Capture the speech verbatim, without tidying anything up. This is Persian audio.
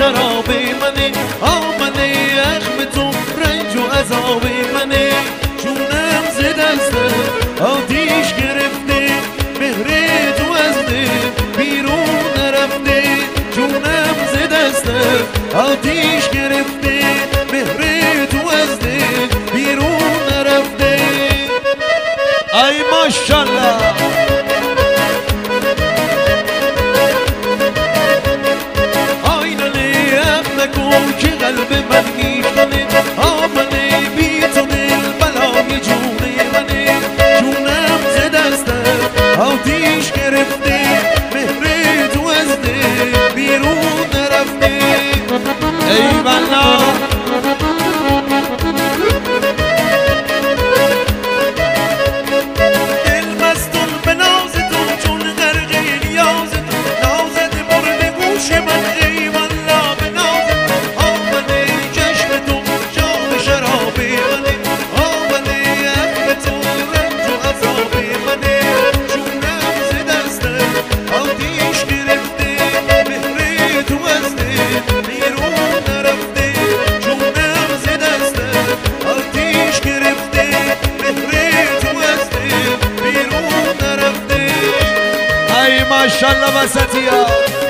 شراب منه، آمنه اخم تو رنج و عذاب منه. جونم ز دست آتیش گرفته، مهر تو از دل بیرون نرفته. جونم ز دست آتیش گرفته، مهر تو از دل بیرون نرفته. ای ماشالله که قلب من میکنه، آمنه بی تو دل بلای جون منه. جونم ز دستت آتیش گرفته، مهر تو از دل بیرون نرفته. ای والله دل مستون به ناز تو، چون غرق نیاز تو، نازت برده گوش من. ای والله به ناز ماشالله وسطی ها.